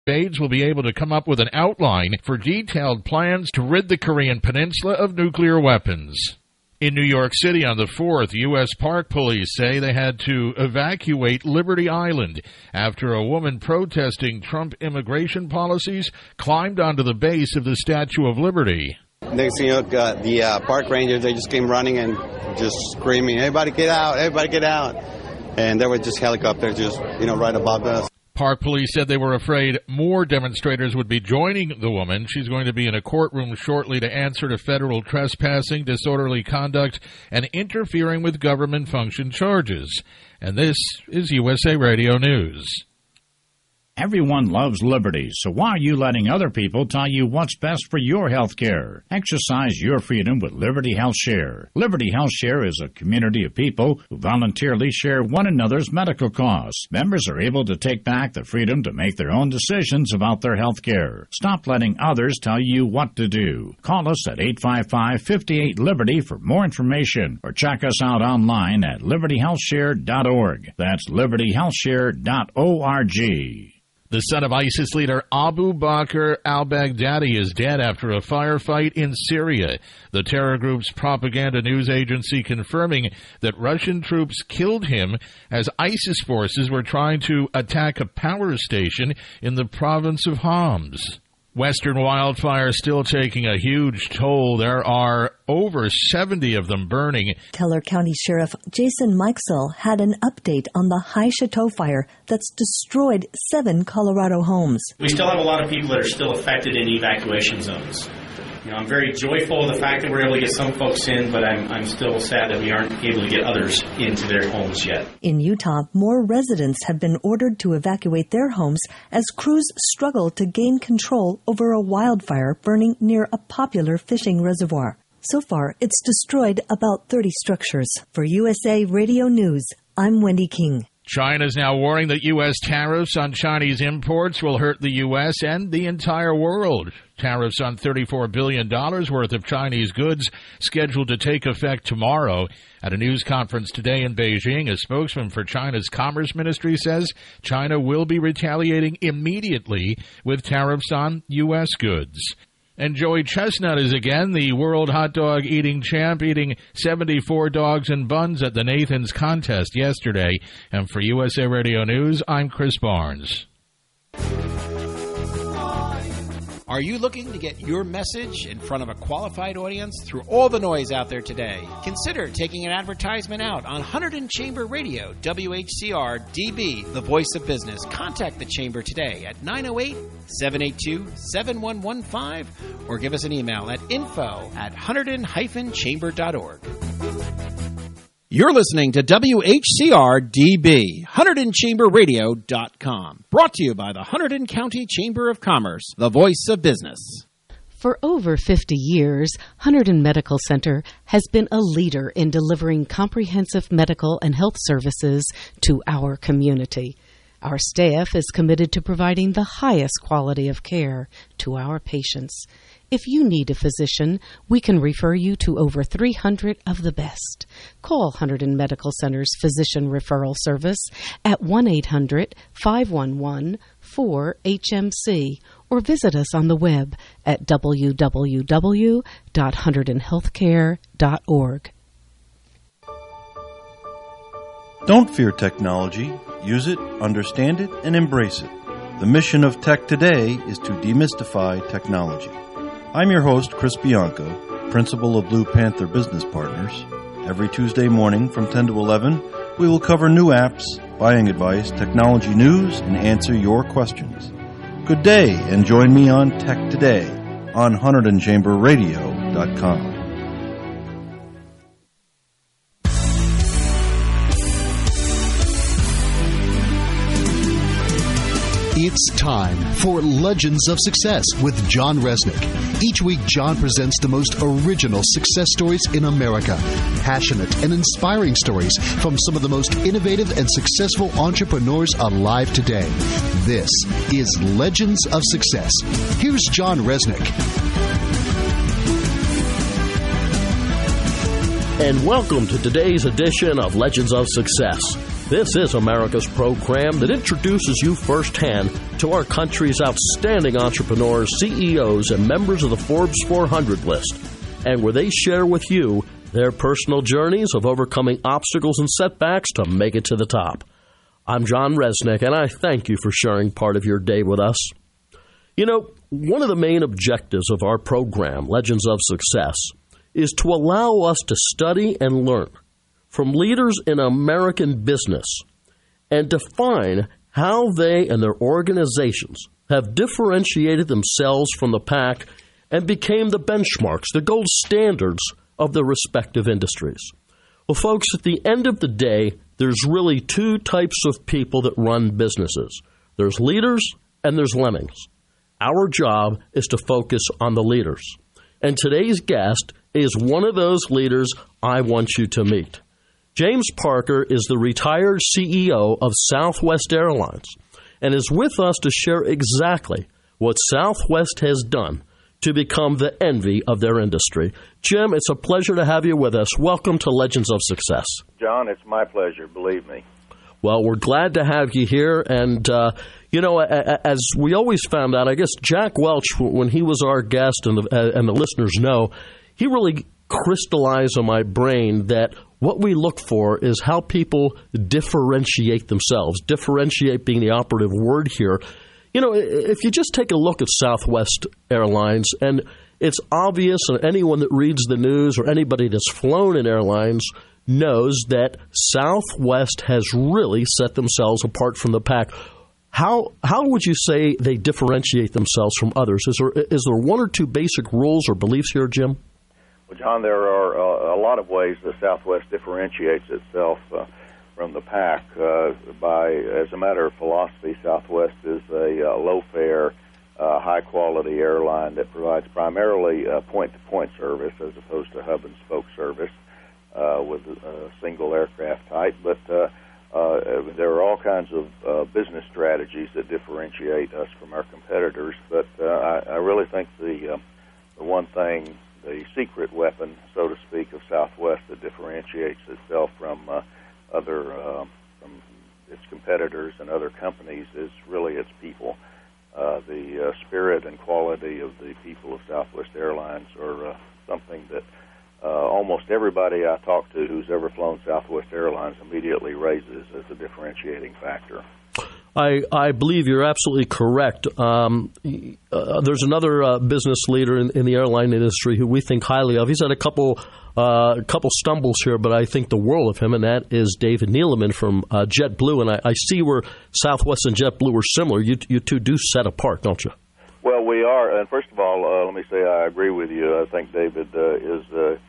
Aides will be able to come up with an outline for detailed plans to rid the Korean peninsula of nuclear weapons. In New York City on the 4th, U.S. Park Police say they had to evacuate Liberty Island after a woman protesting Trump immigration policies climbed onto the base of the Statue of Liberty. Next thing you know, the park rangers, they just came running and just screaming, everybody get out, everybody get out. And there were just helicopters just, right above us. Park Police said they were afraid more demonstrators would be joining the woman. She's going to be in a courtroom shortly to answer to federal trespassing, disorderly conduct, and interfering with government function charges. And this is USA Radio News. Everyone loves liberty, so why are you letting other people tell you what's best for your health care? Exercise your freedom with Liberty Health Share. Liberty Health Share is a community of people who voluntarily share one another's medical costs. Members are able to take back the freedom to make their own decisions about their health care. Stop letting others tell you what to do. Call us at 855-58-LIBERTY for more information, or check us out online at libertyhealthshare.org. That's libertyhealthshare.org. The son of ISIS leader Abu Bakr al-Baghdadi is dead after a firefight in Syria. The terror group's propaganda news agency confirming that Russian troops killed him as ISIS forces were trying to attack a power station in the province of Homs. Western wildfires still taking a huge toll. There are over 70 of them burning. Teller County Sheriff Jason Mikesell had an update on the High Chateau fire that's destroyed 7 Colorado homes. We still have a lot of people that are still affected in evacuation zones. I'm very joyful of the fact that we're able to get some folks in, but I'm still sad that we aren't able to get others into their homes yet. In Utah, more residents have been ordered to evacuate their homes as crews struggle to gain control over a wildfire burning near a popular fishing reservoir. So far, it's destroyed about 30 structures. For USA Radio News, I'm Wendy King. China is now warning that U.S. tariffs on Chinese imports will hurt the U.S. and the entire world. Tariffs on $34 billion worth of Chinese goods scheduled to take effect tomorrow. At a news conference today in Beijing, a spokesman for China's Commerce Ministry says China will be retaliating immediately with tariffs on U.S. goods. And Joey Chestnut is again the world hot dog eating champ, eating 74 dogs and buns at the Nathan's contest yesterday. And for USA Radio News, I'm Chris Barnes. Are you looking to get your message in front of a qualified audience through all the noise out there today? Consider taking an advertisement out on Hunterdon Chamber Radio, WHCR DB, the voice of business. Contact the Chamber today at 908-782-7115 or give us an email at info@hunterdon-chamber.org. You're listening to WHCR-DB, HunterdonChamberRadio.com. Brought to you by the Hunterdon County Chamber of Commerce, the voice of business. For over 50 years, Hunterdon Medical Center has been a leader in delivering comprehensive medical and health services to our community. Our staff is committed to providing the highest quality of care to our patients. If you need a physician, we can refer you to over 300 of the best. Call Hunterdon Medical Center's Physician Referral Service at 1-800-511-4HMC or visit us on the web at www.hunterdonhealthcare.org. Don't fear technology. Use it, understand it, and embrace it. The mission of Tech Today is to demystify technology. I'm your host, Chris Bianco, principal of Blue Panther Business Partners. Every Tuesday morning from 10 to 11, we will cover new apps, buying advice, technology news, and answer your questions. Good day, and join me on Tech Today on HunterdonChamberRadio.com. It's time for Legends of Success with John Resnick. Each week, John presents the most original success stories in America. Passionate and inspiring stories from some of the most innovative and successful entrepreneurs alive today. This is Legends of Success. Here's John Resnick. And welcome to today's edition of Legends of Success. This is America's program that introduces you firsthand to our country's outstanding entrepreneurs, CEOs, and members of the Forbes 400 list, and where they share with you their personal journeys of overcoming obstacles and setbacks to make it to the top. I'm John Resnick, and I thank you for sharing part of your day with us. You know, one of the main objectives of our program, Legends of Success, is to allow us to study and learn from leaders in American business and define how they and their organizations have differentiated themselves from the pack and became the benchmarks, the gold standards of their respective industries. Well, folks, at the end of the day, there's really two types of people that run businesses. There's leaders and there's lemmings. Our job is to focus on the leaders. And today's guest is one of those leaders I want you to meet. James Parker is the retired CEO of Southwest Airlines and is with us to share exactly what Southwest has done to become the envy of their industry. Jim, it's a pleasure to have you with us. Welcome to Legends of Success. John, it's my pleasure, believe me. Well, we're glad to have you here. And, as we always found out, I guess Jack Welch, when he was our guest, and the listeners know, he really crystallized in my brain that what we look for is how people differentiate themselves, differentiate being the operative word here. You know, if you just take a look at Southwest Airlines, and it's obvious, and anyone that reads the news or anybody that's flown in airlines knows that Southwest has really set themselves apart from the pack. How would you say they differentiate themselves from others? Is there one or two basic rules or beliefs here, Jim? Well, John, there are a lot of ways that Southwest differentiates itself from the pack. As a matter of philosophy, Southwest is a low-fare, high-quality airline that provides primarily point-to-point service as opposed to hub-and-spoke service with a single aircraft type. But there are all kinds of business strategies that differentiate us from our competitors. But I really think the one thing, the secret weapon, so to speak, of Southwest that differentiates itself from its competitors and other companies is really its people. The spirit and quality of the people of Southwest Airlines are something that almost everybody I talk to who's ever flown Southwest Airlines immediately raises as a differentiating factor. I believe you're absolutely correct. There's another business leader in the airline industry who we think highly of. He's had a couple stumbles here, but I think the world of him, and that is David Neeleman from JetBlue. And I see where Southwest and JetBlue are similar. You two do set apart, don't you? Well, we are. And first of all, let me say I agree with you. I think David is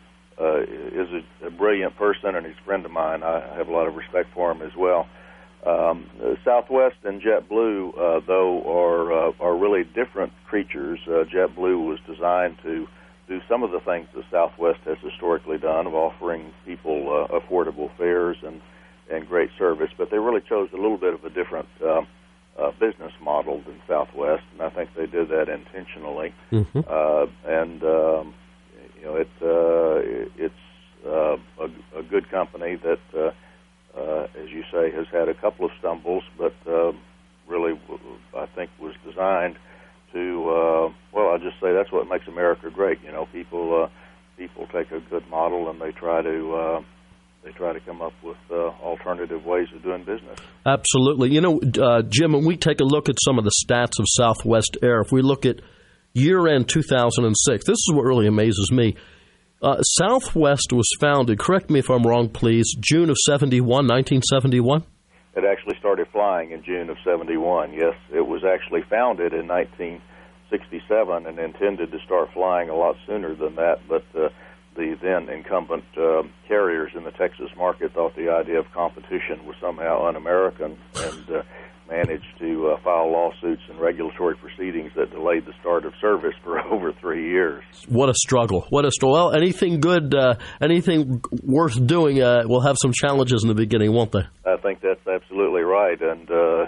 a brilliant person, and he's a friend of mine. I have a lot of respect for him as well. Southwest and JetBlue, though, are really different creatures. JetBlue was designed to do some of the things that Southwest has historically done, of offering people affordable fares and great service, but they really chose a little bit of a different business model than Southwest, and I think they did that intentionally. Mm-hmm. It's a good company that, as you say, has had a couple of stumbles, but really, I think, was designed to. I'll just say that's what makes America great. You know, people take a good model and they try to come up with alternative ways of doing business. Absolutely. You know, Jim, when we take a look at some of the stats of Southwest Air, if we look at year-end 2006, this is what really amazes me. Southwest was founded, correct me if I'm wrong, please, June of 1971? It actually started flying in June of 71, yes. It was actually founded in 1967 and intended to start flying a lot sooner than that, but the then incumbent carriers in the Texas market thought the idea of competition was somehow un-American and managed to file lawsuits and regulatory proceedings that delayed the start of service for over 3 years. What a struggle. Well, anything good, anything worth doing will have some challenges in the beginning, won't they? I think that's absolutely right. And,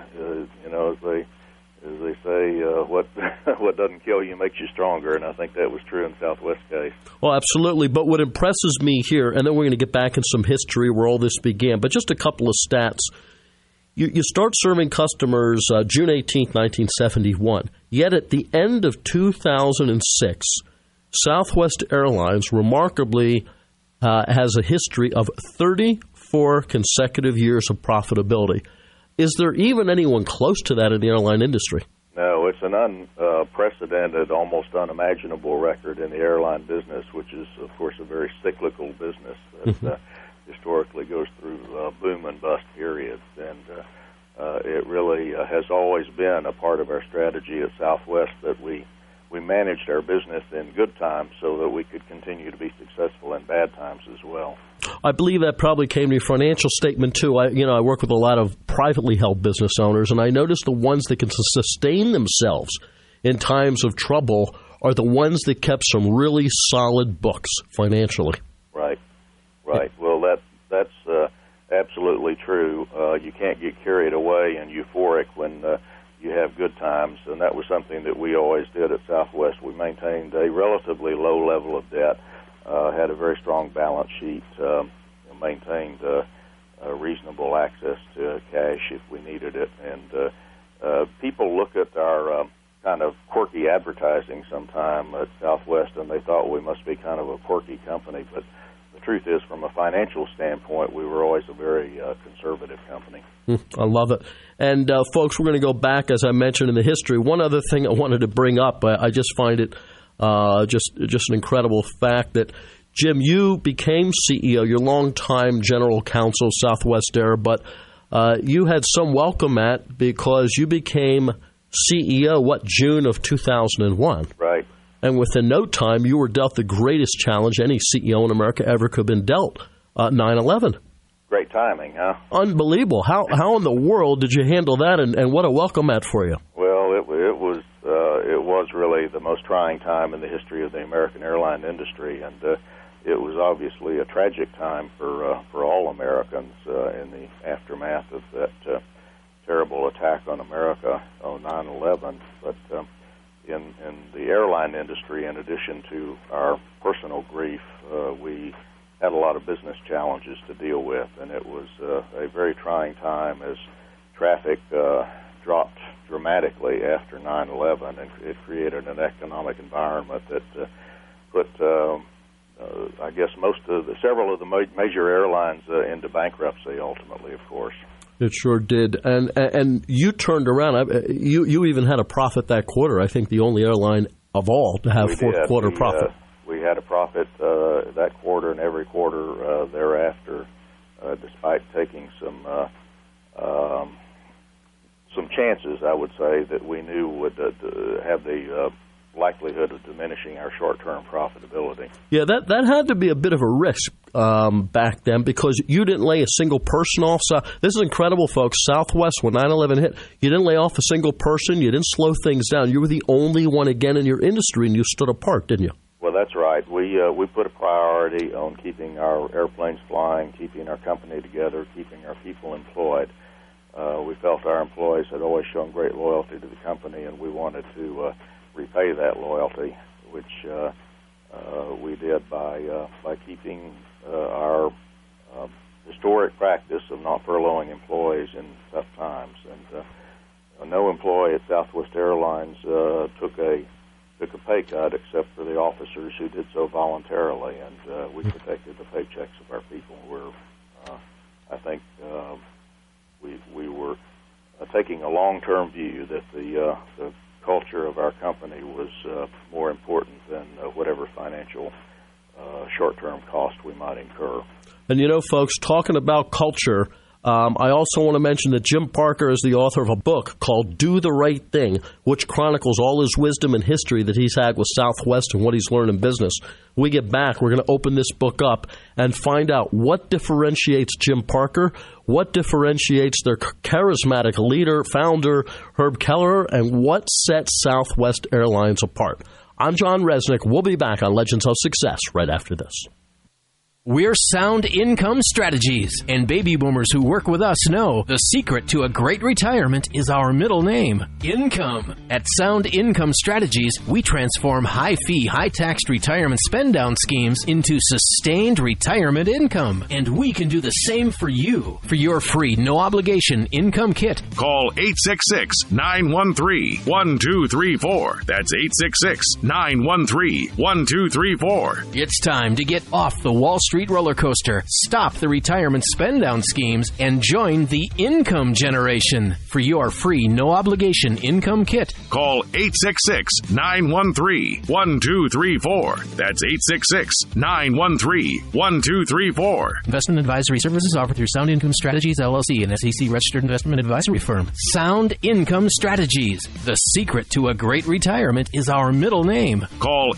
as they say, what doesn't kill you makes you stronger, and I think that was true in Southwest case. Well, absolutely. But what impresses me here, and then we're going to get back in some history where all this began, but just a couple of stats. You start serving customers June 18, 1971. Yet at the end of 2006, Southwest Airlines remarkably has a history of 34 consecutive years of profitability. Is there even anyone close to that in the airline industry? No, it's an unprecedented, almost unimaginable record in the airline business, which is, of course, a very cyclical business that historically goes through boom and bust periods. And it really has always been a part of our strategy at Southwest that we managed our business in good times so that we could continue to be successful in bad times as well. I believe that probably came to your financial statement, too. I work with a lot of privately held business owners, and I notice the ones that can sustain themselves in times of trouble are the ones that kept some really solid books financially. Right. Well, that's absolutely true. You can't get carried away and euphoric when you have good times, and that was something that we always did at Southwest. We maintained a relatively low level of debt, had a very strong balance sheet, maintained reasonable access to cash if we needed it. And people look at our kind of quirky advertising sometime at Southwest, and they thought we must be kind of a quirky company. But the truth is, from a financial standpoint, we were always a very conservative company. I love it. And, folks, we're going to go back, as I mentioned, in the history. One other thing I wanted to bring up, I just find it just an incredible fact that, Jim, you became CEO, your longtime general counsel, Southwest Air, but you had some welcome at because you became CEO, June of 2001? Right. And within no time, you were dealt the greatest challenge any CEO in America ever could have been dealt, 9/11. Great timing, huh? Unbelievable. How in the world did you handle that, and what a welcome mat for you? Well, it was really the most trying time in the history of the American airline industry, and it was obviously a tragic time for all Americans in the aftermath of that terrible attack on America on 9/11. But in the airline industry, in addition to our personal grief, we had a lot of business challenges to deal with, and it was a very trying time as traffic dropped dramatically after 9/11, and it created an economic environment that put, I guess, several of the major airlines into bankruptcy ultimately, of course. It sure did, and you turned around. You even had a profit that quarter. I think the only airline of all to have fourth quarter profit. We had a profit that quarter and every quarter thereafter, despite taking some chances, I would say, that we knew would have the likelihood of diminishing our short-term profitability. Yeah, that had to be a bit of a risk back then because you didn't lay a single person off. So this is incredible, folks. Southwest, when 9/11 hit, you didn't lay off a single person. You didn't slow things down. You were the only one again in your industry, and you stood apart, didn't you? Well, that's right. We put a priority on keeping our airplanes flying, keeping our company together, keeping our people employed. We felt our employees had always shown great loyalty to the company, and we wanted to repay that loyalty, which we did by keeping our historic practice of not furloughing employees in tough times. And no employee at Southwest Airlines took a pay cut except for the officers who did so voluntarily, and we protected the paychecks of our people. I think we were taking a long-term view that the culture of our company was more important than whatever financial short-term cost we might incur. And you know, folks, talking about culture, I also want to mention that Jim Parker is the author of a book called Do the Right Thing, which chronicles all his wisdom and history that he's had with Southwest and what he's learned in business. When we get back, we're going to open this book up and find out what differentiates Jim Parker, what differentiates their charismatic leader, founder, Herb Kelleher, and what sets Southwest Airlines apart. I'm John Resnick. We'll be back on Legends of Success right after this. We're Sound Income Strategies, and baby boomers who work with us know the secret to a great retirement is our middle name, Income. At Sound Income Strategies, we transform high-fee, high-taxed retirement spend-down schemes into sustained retirement income. And we can do the same for you. For your free, no-obligation income kit, call 866-913-1234. That's 866-913-1234. It's time to get off the Wall Street roller coaster, stop the retirement spend-down schemes, and join the income generation. For your free, no-obligation income kit, call 866-913-1234. That's 866-913-1234. Investment advisory services offered through Sound Income Strategies, LLC, an SEC-registered investment advisory firm. Sound Income Strategies. The secret to a great retirement is our middle name. Call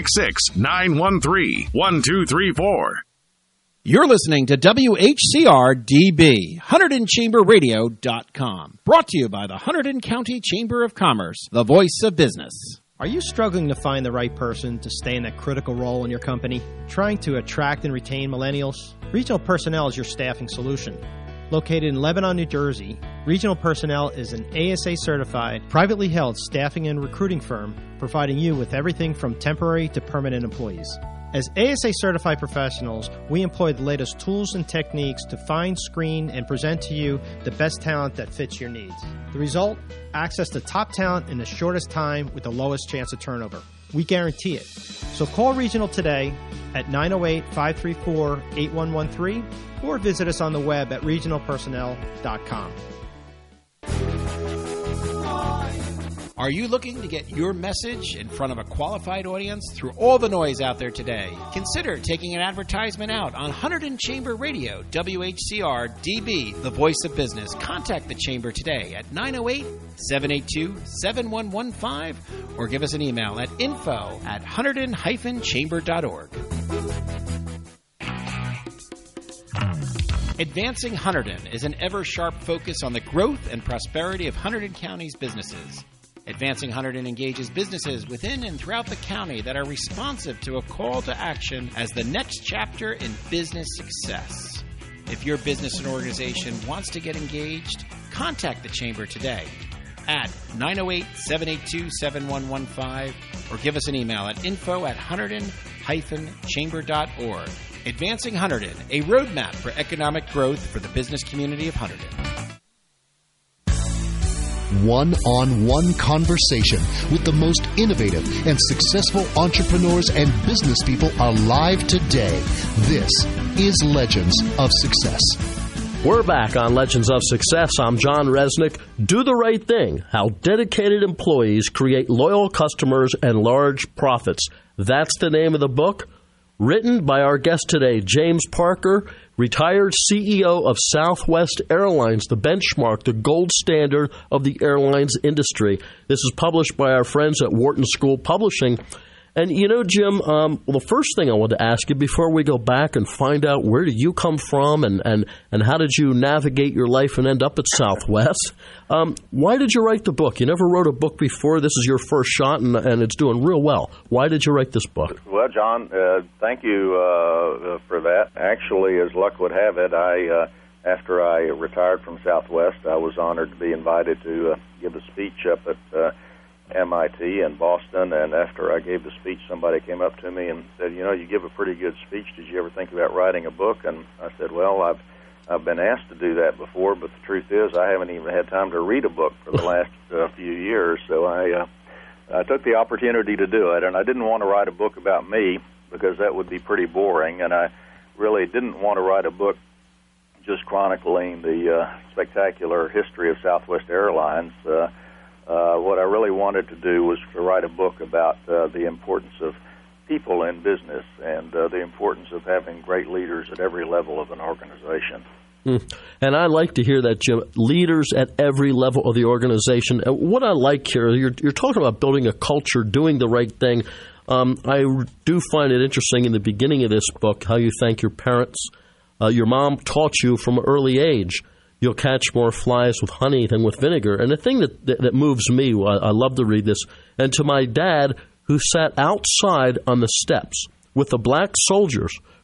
866-913-1234. You're listening to WHCR-DB, HunterdonChamberRadio.com. Brought to you by the Hunterdon County Chamber of Commerce, the voice of business. Are you struggling to find the right person to stay in that critical role in your company? Trying to attract and retain millennials? Regional Personnel is your staffing solution. Located in Lebanon, New Jersey, Regional Personnel is an ASA-certified, privately held staffing and recruiting firm providing you with everything from temporary to permanent employees. As ASA-certified professionals, we employ the latest tools and techniques to find, screen, and present to you the best talent that fits your needs. The result? Access to top talent in the shortest time with the lowest chance of turnover. We guarantee it. So call Regional today at 908-534-8113 or visit us on the web at regionalpersonnel.com. Are you looking to get your message in front of a qualified audience through all the noise out there today? Consider taking an advertisement out on Hunterdon Chamber Radio, WHCR-DB, the voice of business. Contact the Chamber today at 908-782-7115 or give us an email at info@hunterdon-chamber.org. Advancing Hunterdon is an ever-sharp focus on the growth and prosperity of Hunterdon County's businesses. Advancing Hunterdon engages businesses within and throughout the county that are responsive to a call to action as the next chapter in business success. If your business and organization wants to get engaged, contact the Chamber today at 908-782-7115 or give us an email at info@hunterdon-chamber.org. Advancing Hunterdon, a roadmap for economic growth for the business community of Hunterdon. One-on-one conversation with the most innovative and successful entrepreneurs and business people alive today. This is Legends of Success. We're back on Legends of Success. I'm John Resnick. Do the right thing. How dedicated employees create loyal customers and large profits. That's the name of the book. Written by our guest today, James Parker, retired CEO of Southwest Airlines, the benchmark, the gold standard of the airlines industry. This is published by our friends at Wharton School Publishing. And, you know, Jim, the first thing I want to ask you before we go back and find out where did you come from and how did you navigate your life and end up at Southwest, why did you write the book? You never wrote a book before. This is your first shot, and it's doing real well. Why did you write this book? Well, John, thank you for that. Actually, as luck would have it, after I retired from Southwest, I was honored to be invited to give a speech up at MIT in Boston, and after I gave the speech, somebody came up to me and said, "You know, you give a pretty good speech. Did you ever think about writing a book?" And I said, "Well, I've been asked to do that before, but the truth is I haven't even had time to read a book for the last few years." So I took the opportunity to do it, and I didn't want to write a book about me because that would be pretty boring, and I really didn't want to write a book just chronicling the spectacular history of Southwest Airlines. What I really wanted to do was to write a book about the importance of people in business and the importance of having great leaders at every level of an organization. And I like to hear that, Jim. Leaders at every level of the organization. What I like here, you're talking about building a culture, doing the right thing. I do find it interesting in the beginning of this book how you thank your parents. Your mom taught you from an early age, you'll catch more flies with honey than with vinegar. And the thing that moves me, I love to read this, and to my dad, who sat outside on the steps with the black soldiers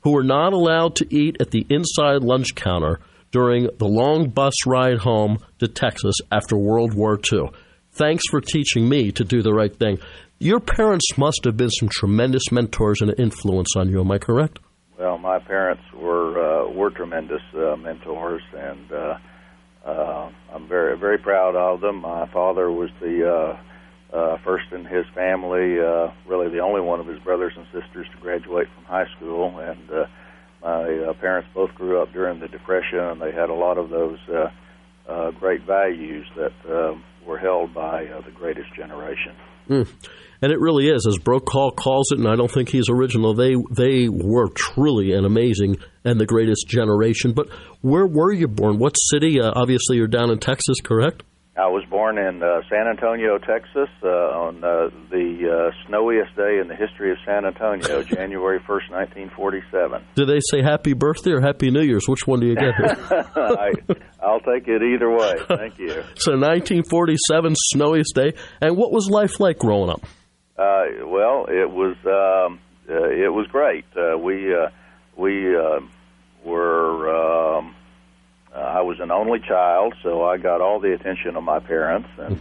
who were not allowed to eat at the inside lunch counter during the long bus ride home to Texas after World War II. Thanks for teaching me to do the right thing. Your parents must have been some tremendous mentors and influence on you. Am I correct? Well, my parents were tremendous mentors, and I'm very, very proud of them. My father was the first in his family, really the only one of his brothers and sisters to graduate from high school, and my parents both grew up during the Depression, and they had a lot of those great values that were held by the greatest generation. And it really is, as Brokaw calls it, and I don't think he's original, they were truly an amazing and the greatest generation. But where were you born? What city? Obviously, you're down in Texas, correct? I was born in San Antonio, Texas, on the snowiest day in the history of San Antonio, January 1st, 1947. Do they say happy birthday or happy New Year's? Which one do you get here? I'll take it either way. Thank you. So 1947, snowiest day. And what was life like growing up? Well, it was great. We were. I was an only child, so I got all the attention of my parents, and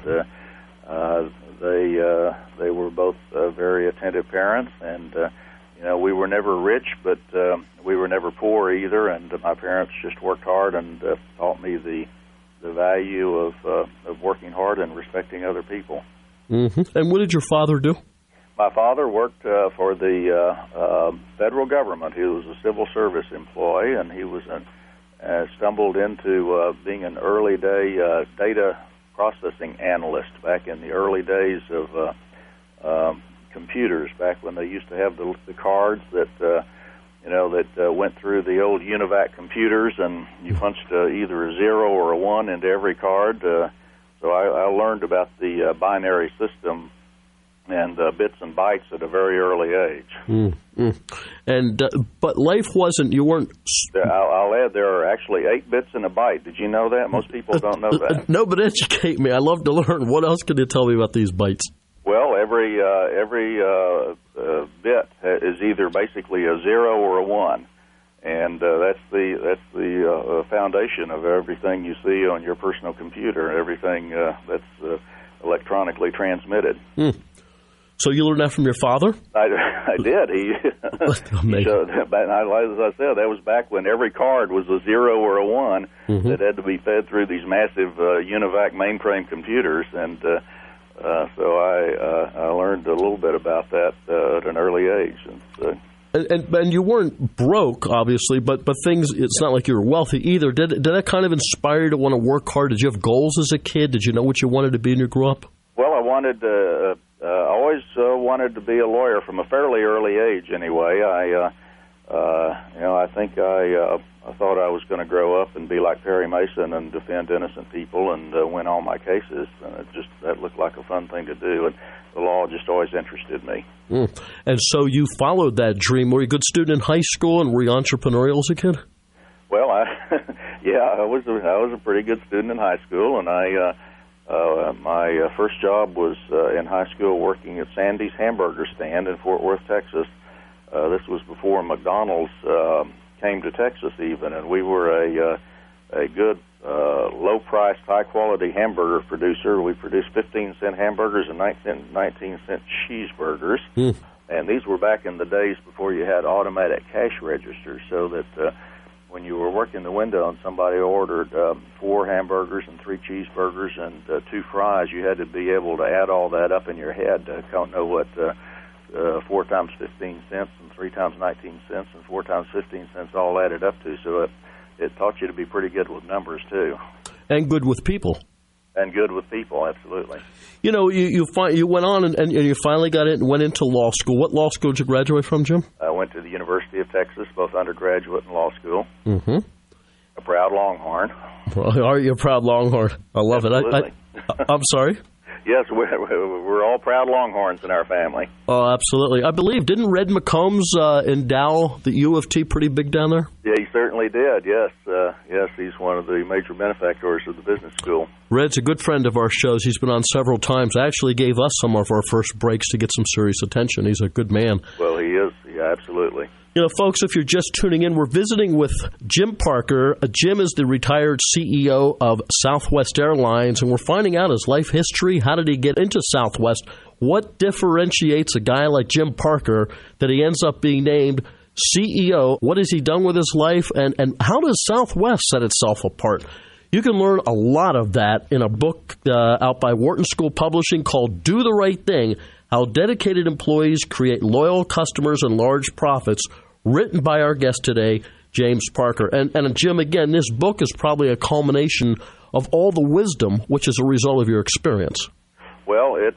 they were both very attentive parents. And we were never rich, but we were never poor either. And my parents just worked hard and taught me the value of working hard and respecting other people. Mm-hmm. And what did your father do? My father worked for the federal government. He was a civil service employee, and he was stumbled into being an early day data processing analyst back in the early days of computers, back when they used to have the cards that that went through the old UNIVAC computers, and you punched either a 0 or a 1 into every card. So I learned about the binary system and bits and bytes at a very early age. Mm-hmm. And but life wasn't. You weren't. I'll add, there are actually 8 bits in a byte. Did you know that? Most people don't know that. No, but educate me. I love to learn. What else can you tell me about these bytes? Well, every bit is either basically a 0 or a 1, and that's the foundation of everything you see on your personal computer. Everything that's electronically transmitted. So you learned that from your father? I did. He showed, as I said, that was back when every card was a 0 or a 1 that had to be fed through these massive UNIVAC mainframe computers, and so I learned a little bit about that at an early age. And you weren't broke, obviously, but things, it's not like you were wealthy either. Did that kind of inspire you to want to work hard? Did you have goals as a kid? Did you know what you wanted to be when you grew up? Well, I wanted always wanted to be a lawyer from a fairly early age. Anyway, I think I thought I was going to grow up and be like Perry Mason and defend innocent people and win all my cases. That looked like a fun thing to do, and the law just always interested me. And so you followed that dream. Were you a good student in high school, and were you entrepreneurial as a kid? Well, I was a pretty good student in high school, and my first job was in high school working at Sandy's hamburger stand in Fort Worth, Texas. This was before McDonald's came to Texas even, and we were a good low-priced, high-quality hamburger producer. We produced 15-cent hamburgers and 19-cent cheeseburgers, and these were back in the days before you had automatic cash registers, so that when you were working the window and somebody ordered 4 hamburgers and 3 cheeseburgers and 2 fries, you had to be able to add all that up in your head to know what 4 times 15 cents and 3 times 19 cents and 4 times 15 cents all added up to. So it taught you to be pretty good with numbers, too. And good with people. And good with people, absolutely. You know, you went on and you finally got in and went into law school. What law school did you graduate from, Jim? I went to the University of Texas, both undergraduate and law school. Mm-hmm. A proud Longhorn. Well, are you a proud Longhorn? I love Absolutely. it. I'm sorry? Yes, we're all proud Longhorns in our family. Oh, absolutely. I believe, didn't Red McCombs endow the U of T pretty big down there? Yeah, he certainly did, yes. Yes, he's one of the major benefactors of the business school. Red's a good friend of our shows. He's been on several times. Actually gave us some of our first breaks to get some serious attention. He's a good man. Well, he is. Yeah, absolutely. You know, folks, if you're just tuning in, we're visiting with Jim Parker. Jim is the retired CEO of Southwest Airlines, and we're finding out his life history. How did he get into Southwest? What differentiates a guy like Jim Parker that he ends up being named CEO? What has he done with his life, and how does Southwest set itself apart? You can learn a lot of that in a book out by Wharton School Publishing called Do the Right Thing, How Dedicated Employees Create Loyal Customers and Large Profits, written by our guest today, James Parker. And Jim, again, this book is probably a culmination of all the wisdom which is a result of your experience. Well, it's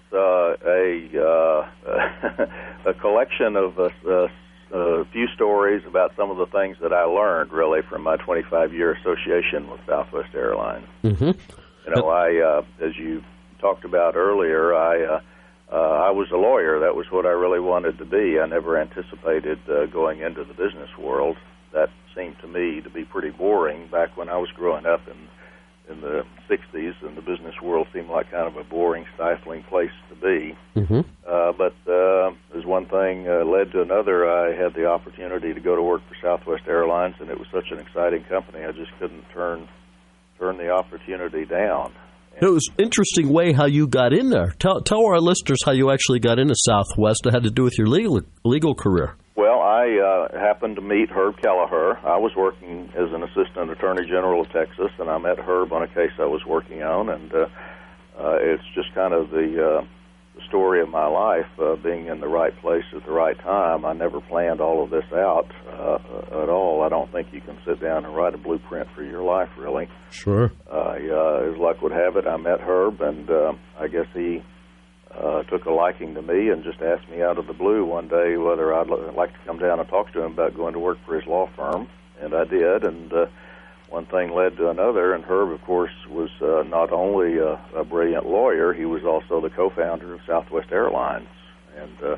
a collection of a few stories about some of the things that I learned, really, from my 25-year association with Southwest Airlines. Mm-hmm. You know, as you talked about earlier, I was a lawyer. That was what I really wanted to be. I never anticipated going into the business world. That seemed to me to be pretty boring back when I was growing up in the 60s, and the business world seemed like kind of a boring, stifling place to be. Mm-hmm. But as one thing led to another, I had the opportunity to go to work for Southwest Airlines, and it was such an exciting company, I just couldn't turn the opportunity down. It was an interesting way how you got in there. Tell our listeners how you actually got into Southwest. It had to do with your legal career. Well, I happened to meet Herb Kelleher. I was working as an assistant attorney general of Texas, and I met Herb on a case I was working on, and it's just kind of the story of my life, being in the right place at the right time. I never planned all of this out at all. I don't think you can sit down and write a blueprint for your life, really. Sure. As luck would have it, I met Herb, and I guess he took a liking to me and just asked me out of the blue one day whether I'd like to come down and talk to him about going to work for his law firm, and I did, and one thing led to another, and Herb, of course, was not only a brilliant lawyer, he was also the co-founder of Southwest Airlines, and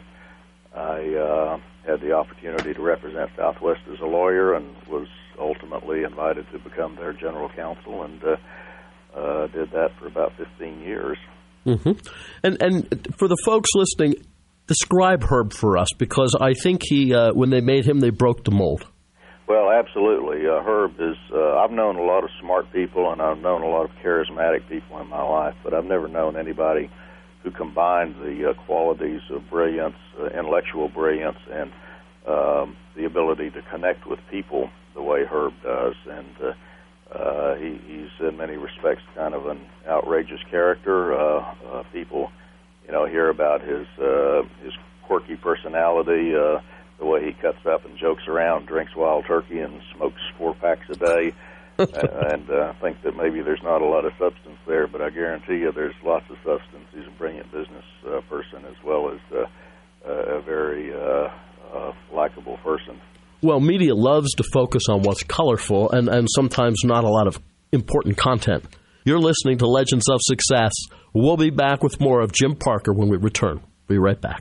I had the opportunity to represent Southwest as a lawyer and was ultimately invited to become their general counsel, and did that for about 15 years. Mm-hmm. And for the folks listening, describe Herb for us, because I think he, when they made him, they broke the mold. Well, absolutely. Herb is, I've known a lot of smart people, and I've known a lot of charismatic people in my life, but I've never known anybody who combined the qualities of brilliance, intellectual brilliance, and the ability to connect with people the way Herb does. And he's in many respects kind of an outrageous character. People, hear about his quirky personality, the way he cuts up and jokes around, drinks wild turkey, and smokes 4 packs a day. And think that maybe there's not a lot of substance there, but I guarantee you there's lots of substance. He's a brilliant business person as well as a very likable person. Well, media loves to focus on what's colorful and sometimes not a lot of important content. You're listening to Legends of Success. We'll be back with more of Jim Parker when we return. Be right back.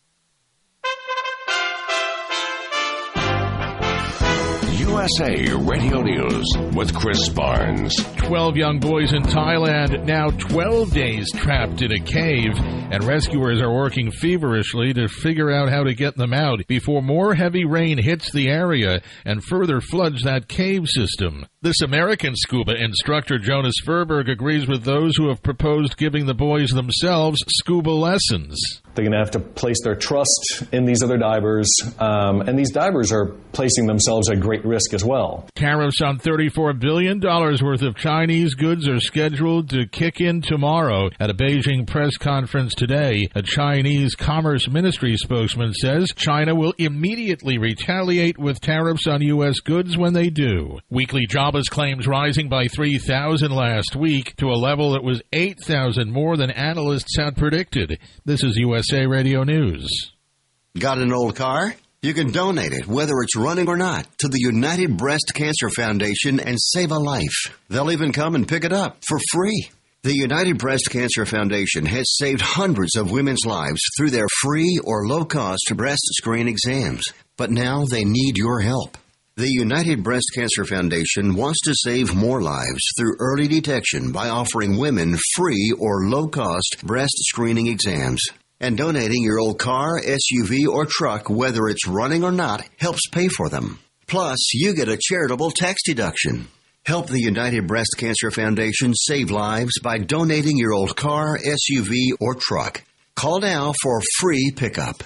USA Radio News with Chris Barnes. 12 young boys in Thailand now 12 days trapped in a cave, and rescuers are working feverishly to figure out how to get them out before more heavy rain hits the area and further floods that cave system. This American scuba instructor, Jonas Furberg, agrees with those who have proposed giving the boys themselves scuba lessons. They're going to have to place their trust in these other divers, and these divers are placing themselves at great risk as well. Tariffs on $34 billion worth of Chinese goods are scheduled to kick in tomorrow. At a Beijing press conference today, a Chinese Commerce Ministry spokesman says China will immediately retaliate with tariffs on U.S. goods when they do. Weekly jobless claims rising by 3,000 last week to a level that was 8,000 more than analysts had predicted. This is USA Radio News. Got an old car? You can donate it, whether it's running or not, to the United Breast Cancer Foundation and save a life. They'll even come and pick it up for free. The United Breast Cancer Foundation has saved hundreds of women's lives through their free or low-cost breast screen exams. But now they need your help. The United Breast Cancer Foundation wants to save more lives through early detection by offering women free or low-cost breast screening exams. And donating your old car, SUV, or truck, whether it's running or not, helps pay for them. Plus, you get a charitable tax deduction. Help the United Breast Cancer Foundation save lives by donating your old car, SUV, or truck. Call now for free pickup.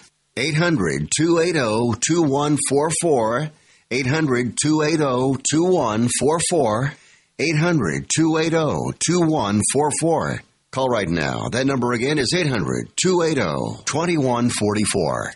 800-280-2144. 800-280-2144. 800-280-2144. Call right now. That number again is 800-280-2144.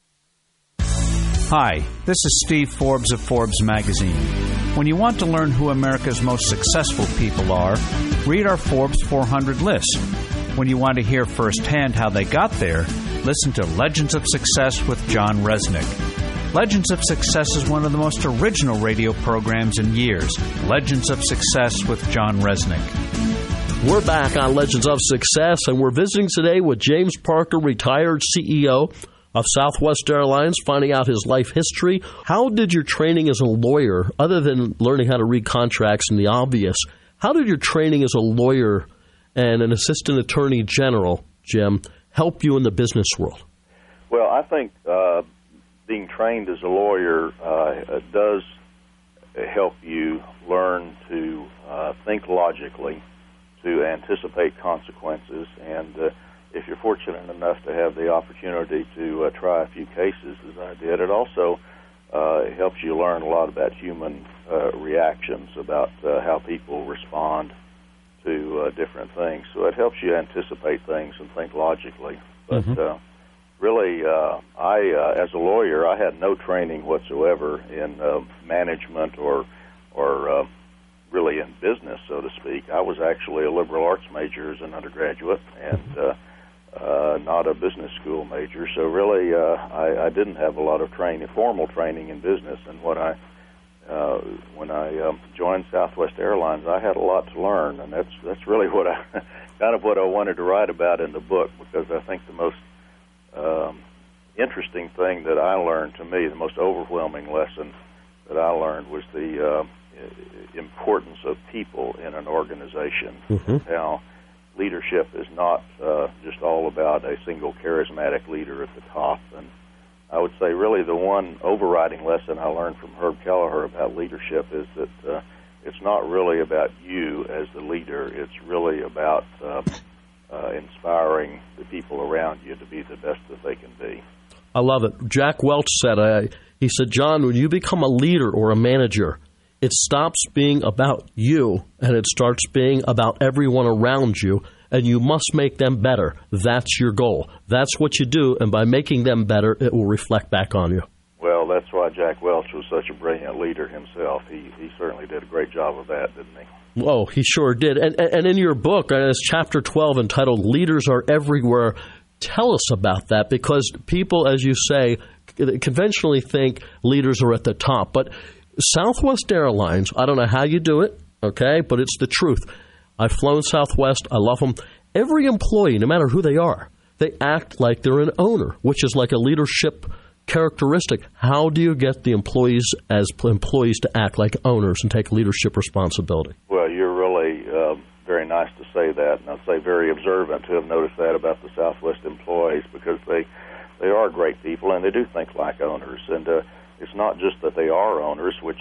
Hi, this is Steve Forbes of Forbes Magazine. When you want to learn who America's most successful people are, read our Forbes 400 list. When you want to hear firsthand how they got there, listen to Legends of Success with John Resnick. Legends of Success is one of the most original radio programs in years. Legends of Success with John Resnick. We're back on Legends of Success, and we're visiting today with James Parker, retired CEO of Southwest Airlines, finding out his life history. How did your training as a lawyer, other than learning how to read contracts and the obvious, how did your training as a lawyer and an assistant attorney general, Jim, help you in the business world? Well, I think being trained as a lawyer does help you learn to think logically, to anticipate consequences, and if you're fortunate enough to have the opportunity to try a few cases, as I did, it also helps you learn a lot about human reactions, about how people respond to different things. So it helps you anticipate things and think logically. But really, as a lawyer, I had no training whatsoever in management or really in business, so to speak. I was actually a liberal arts major as an undergraduate and not a business school major. So really, I didn't have a lot of formal training in business. And when I joined Southwest Airlines, I had a lot to learn, and that's really what I wanted to write about in the book, because I think the most interesting thing that I learned, to me, the most overwhelming lesson that I learned was the importance of people in an organization. How leadership is not just all about a single charismatic leader at the top. And I would say really the one overriding lesson I learned from Herb Kelleher about leadership is that it's not really about you as the leader. It's really about inspiring the people around you to be the best that they can be. I love it. Jack Welch said, he said, John, when you become a leader or a manager, it stops being about you and it starts being about everyone around you, and you must make them better. That's your goal. That's what you do, and by making them better, it will reflect back on you. Well, that's why Jack Welch was such a brilliant leader himself. He certainly did a great job of that, didn't he? Oh, he sure did. And in your book, it's Chapter 12 entitled Leaders Are Everywhere. Tell us about that, because people, as you say, conventionally think leaders are at the top. But Southwest Airlines, I don't know how you do it, okay, but it's the truth. I've flown Southwest. I love them. Every employee, no matter who they are, they act like they're an owner, which is like a leadership characteristic. How do you get the employees as employees to act like owners and take leadership responsibility? Well, you're really very nice to say that, and I'd say very observant to have noticed that about the Southwest employees, because they are great people and they do think like owners. And it's not just that they are owners, which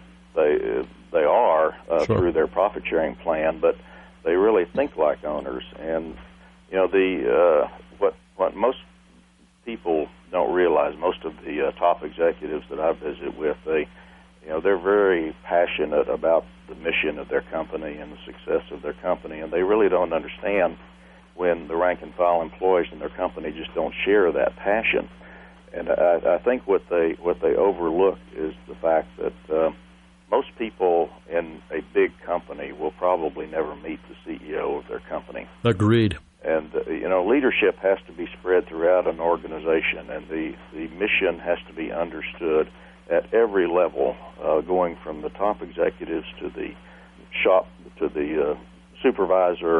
they are through their profit-sharing plan, but they really think like owners. And you know, what most people don't realize, most of the top executives that I visit with, they're very passionate about the mission of their company and the success of their company, and they really don't understand when the rank and file employees in their company just don't share that passion. And I think what they overlook is the fact that most people in a big company will probably never meet the CEO of their company. Agreed. And, leadership has to be spread throughout an organization, and the mission has to be understood at every level, going from the top executives to the shop, to the supervisor,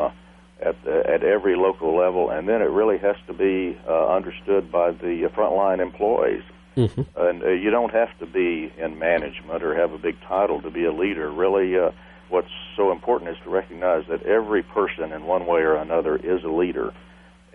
at every local level, and then it really has to be understood by the frontline employees. And you don't have to be in management or have a big title to be a leader. Really, what's so important is to recognize that every person in one way or another is a leader.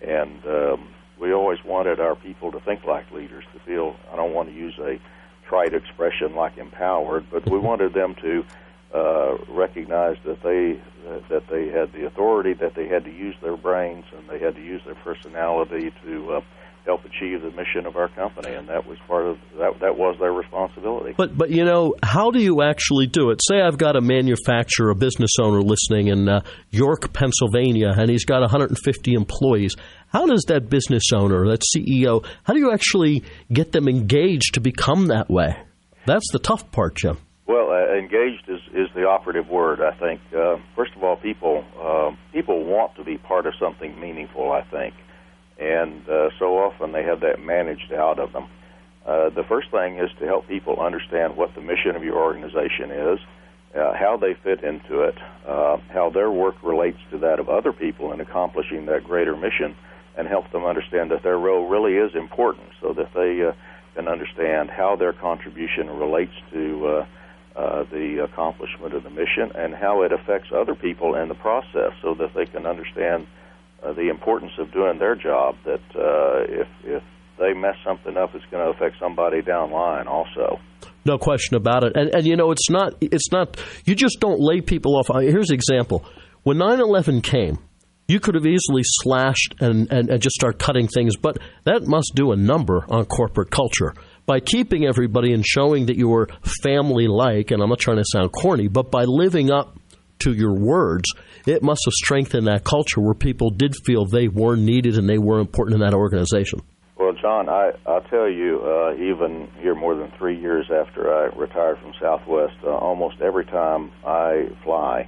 And we always wanted our people to think like leaders, to feel, I don't want to use a trite expression like empowered, but we wanted them to recognize that they had the authority, that they had to use their brains, and they had to use their personality to help achieve the mission of our company, and that was part of that was their responsibility. But you know, how do you actually do it? Say I've got a manufacturer, a business owner listening in York, Pennsylvania, and he's got 150 employees. How does that business owner, that CEO, how do you actually get them engaged to become that way? That's the tough part, Jim. Well, engaged is the operative word, I think. First of all, people want to be part of something meaningful, I think. And so often they have that managed out of them. The first thing is to help people understand what the mission of your organization is, how they fit into it, how their work relates to that of other people in accomplishing that greater mission, and help them understand that their role really is important so that they can understand how their contribution relates to the accomplishment of the mission and how it affects other people in the process so that they can understand the importance of doing their job, that if they mess something up, it's going to affect somebody down the line also. No question about it. And you know, it's not, you just don't lay people off. Here's an example. When 9/11 came, you could have easily slashed and just start cutting things, but that must do a number on corporate culture. By keeping everybody and showing that you were family-like, and I'm not trying to sound corny, but by living up to your words, it must have strengthened that culture where people did feel they were needed and they were important in that organization. Well, John, I'll tell you, even here more than 3 years after I retired from Southwest, almost every time I fly,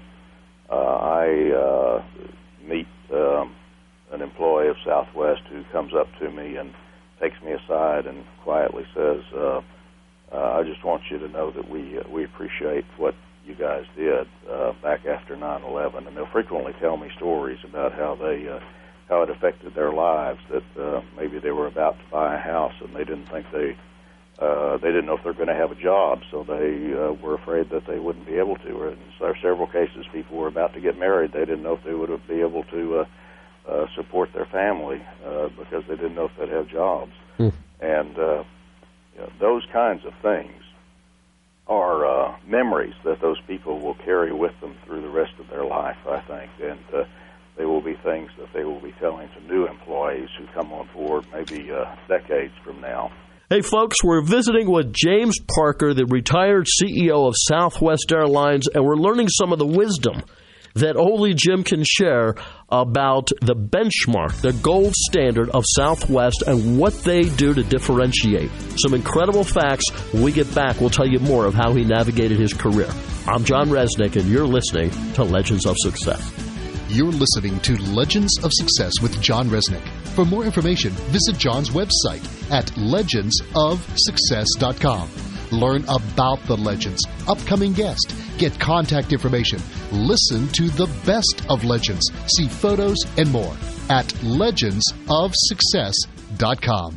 I meet an employee of Southwest who comes up to me and takes me aside and quietly says, I just want you to know that we appreciate what you guys did back after 9/11, and they'll frequently tell me stories about how it affected their lives. That maybe they were about to buy a house and they didn't think they didn't know if they're going to have a job, so they were afraid that they wouldn't be able to. Or in several cases, people were about to get married; they didn't know if they would be able to support their family because they didn't know if they'd have jobs. And those kinds of things are memories that those people will carry with them through the rest of their life, I think, and they will be things that they will be telling to new employees who come on board maybe decades from now. Hey, folks, we're visiting with James Parker, the retired CEO of Southwest Airlines, and we're learning some of the wisdom that only Jim can share about the benchmark, the gold standard of Southwest, and what they do to differentiate. Some incredible facts. When we get back, we'll tell you more of how he navigated his career. I'm John Resnick, and you're listening to Legends of Success. You're listening to Legends of Success with John Resnick. For more information, visit John's website at legendsofsuccess.com. Learn about the legends, upcoming guests, get contact information, listen to the best of legends, see photos and more at legendsofsuccess.com.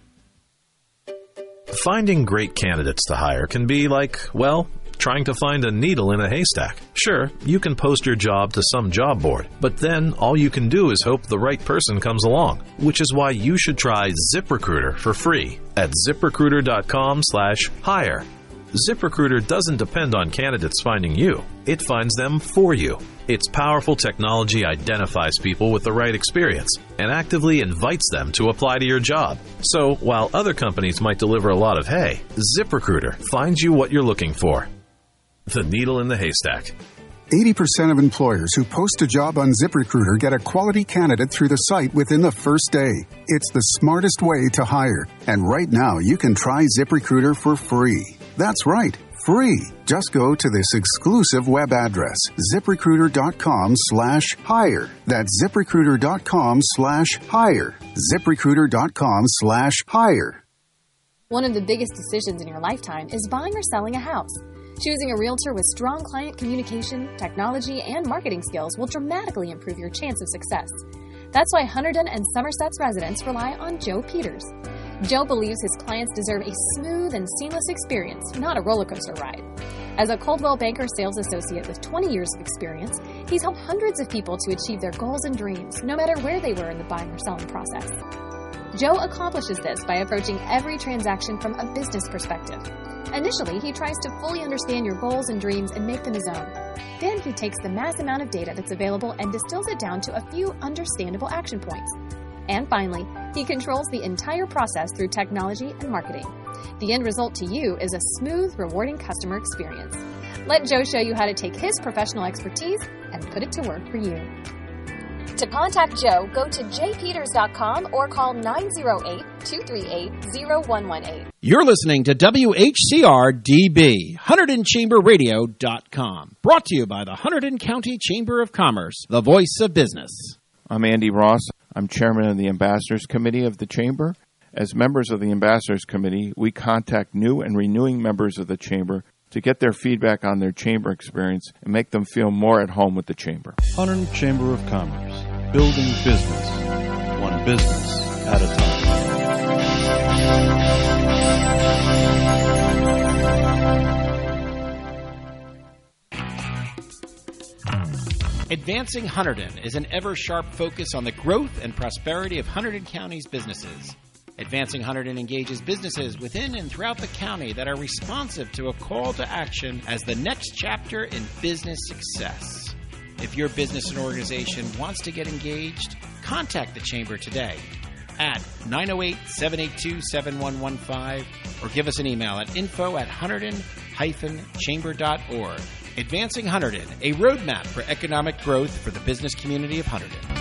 Finding great candidates to hire can be like, well, trying to find a needle in a haystack. Sure, you can post your job to some job board, but then all you can do is hope the right person comes along, which is why you should try ZipRecruiter for free at ZipRecruiter.com/hire. ZipRecruiter doesn't depend on candidates finding you. It finds them for you. Its powerful technology identifies people with the right experience and actively invites them to apply to your job. So while other companies might deliver a lot of hay, ZipRecruiter finds you what you're looking for. The needle in the haystack. 80% of employers who post a job on ZipRecruiter get a quality candidate through the site within the first day. It's the smartest way to hire. And right now, you can try ZipRecruiter for free. That's right, free. Just go to this exclusive web address, ZipRecruiter.com/hire. That's ZipRecruiter.com/hire. ZipRecruiter.com/hire. One of the biggest decisions in your lifetime is buying or selling a house. Choosing a realtor with strong client communication, technology, and marketing skills will dramatically improve your chance of success. That's why Hunterdon and Somerset's residents rely on Joe Peters. Joe believes his clients deserve a smooth and seamless experience, not a roller coaster ride. As a Coldwell Banker sales associate with 20 years of experience, He's helped hundreds of people to achieve their goals and dreams, no matter where they were in the buying or selling process. Joe accomplishes this by approaching every transaction from a business perspective. Initially, he tries to fully understand your goals and dreams and make them his own. Then he takes the mass amount of data that's available and distills it down to a few understandable action points. And finally, he controls the entire process through technology and marketing. The end result to you is a smooth, rewarding customer experience. Let Joe show you how to take his professional expertise and put it to work for you. To contact Joe, go to jpeters.com or call 908-238-0118. You're listening to WHCR-DB, HunterdonChamberRadio.com. Brought to you by the Hunterdon County Chamber of Commerce, the voice of business. I'm Andy Ross. I'm chairman of the Ambassadors Committee of the Chamber. As members of the Ambassadors Committee, we contact new and renewing members of the Chamber to get their feedback on their Chamber experience and make them feel more at home with the Chamber. Hunterdon Chamber of Commerce, building business, one business at a time. Advancing Hunterdon is an ever-sharp focus on the growth and prosperity of Hunterdon County's businesses. Advancing Hunterdon engages businesses within and throughout the county that are responsive to a call to action as the next chapter in business success. If your business and organization wants to get engaged, contact the Chamber today at 908-782-7115 or give us an email at info@hunterdon-chamber.org. Advancing Hunterdon, a roadmap for economic growth for the business community of Hunterdon.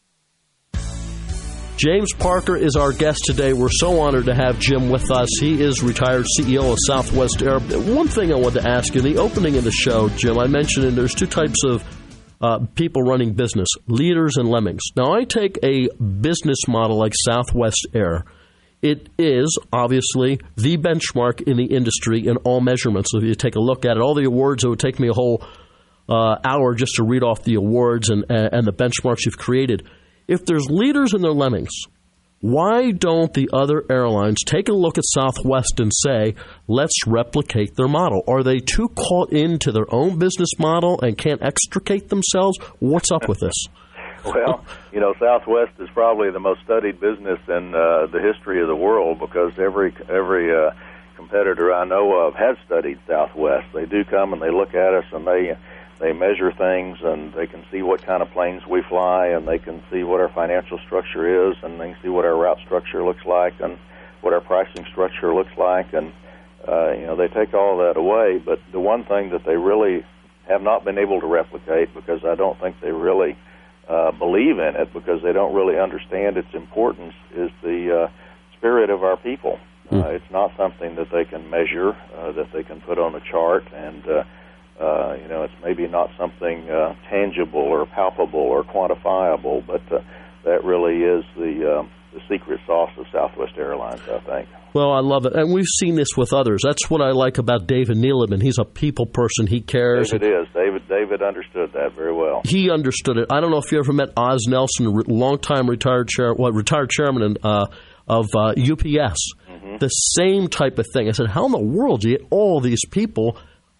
James Parker is our guest today. We're so honored to have Jim with us. He is retired CEO of Southwest Air. One thing I wanted to ask you, in the opening of the show, Jim, I mentioned there's two types of people running business, leaders and lemmings. Now, I take a business model like Southwest Air. It is, obviously, the benchmark in the industry in all measurements. So if you take a look at it, all the awards, it would take me a whole hour just to read off the awards and the benchmarks you've created. If there's leaders and their lemmings, why don't the other airlines take a look at Southwest and say, let's replicate their model? Are they too caught into their own business model and can't extricate themselves? What's up with this? Well, Southwest is probably the most studied business in the history of the world because every competitor I know of has studied Southwest. They do come and they look at us and they measure things and they can see what kind of planes we fly and they can see what our financial structure is and they can see what our route structure looks like and what our pricing structure looks like and they take all that away. But the one thing that they really have not been able to replicate, because I don't think they really believe in it because they don't really understand its importance, is the spirit of our people. It's not something that they can measure, that they can put on a chart, and it's maybe not something tangible or palpable or quantifiable, but that really is the secret sauce of Southwest Airlines, I think. Well, I love it. And we've seen this with others. That's what I like about David Neeleman. He's a people person. He cares. David understood that very well. He understood it. I don't know if you ever met Oz Nelson, longtime retired chairman of UPS. Mm-hmm. The same type of thing. I said, how in the world do you get all these people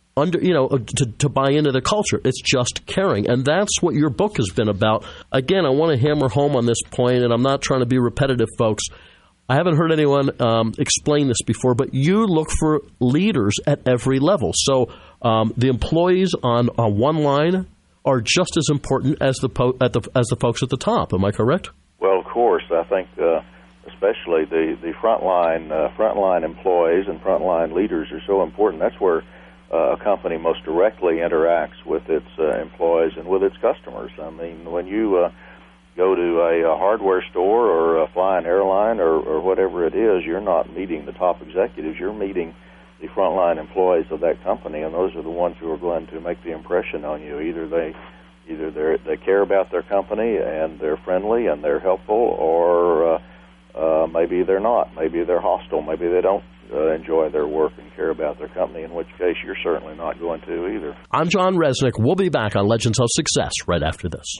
to buy into the culture? It's just caring. And that's what your book has been about. Again, I want to hammer home on this point, and I'm not trying to be repetitive, folks. I haven't heard anyone explain this before, but you look for leaders at every level. So the employees on one line are just as important as the folks at the top. Am I correct? Well, of course. I think especially the frontline employees and frontline leaders are so important. That's where a company most directly interacts with its employees and with its customers. I mean, when you go to a hardware store or fly an airline or whatever it is, you're not meeting the top executives. You're meeting the frontline employees of that company, and those are the ones who are going to make the impression on you. Either they care about their company and they're friendly and they're helpful, or maybe they're not. Maybe they're hostile. Maybe they don't enjoy their work and care about their company, in which case you're certainly not going to either. I'm John Resnick. We'll be back on Legends of Success right after this.